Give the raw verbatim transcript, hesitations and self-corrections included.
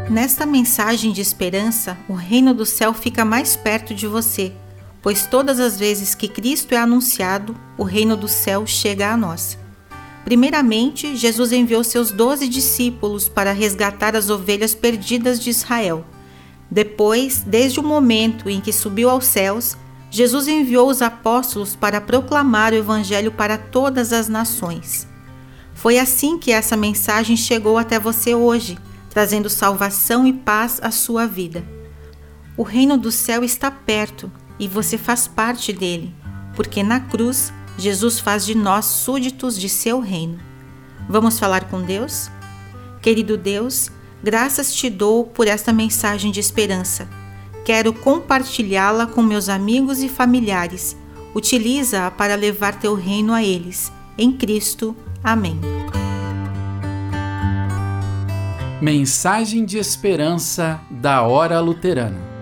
Nesta mensagem de esperança, o reino do céu fica mais perto de você, pois todas as vezes que Cristo é anunciado, o reino do céu chega a nós. Primeiramente, Jesus enviou seus doze discípulos para resgatar as ovelhas perdidas de Israel. Depois, desde o momento em que subiu aos céus, Jesus enviou os apóstolos para proclamar o Evangelho para todas as nações. Foi assim que essa mensagem chegou até você hoje, trazendo salvação e paz à sua vida. O reino do céu está perto e você faz parte dele, porque na cruz, Jesus faz de nós súditos de seu reino. Vamos falar com Deus? Querido Deus, graças te dou por esta mensagem de esperança. Quero compartilhá-la com meus amigos e familiares. Utiliza-a para levar teu reino a eles. Em Cristo. Amém. Mensagem de esperança da Hora Luterana.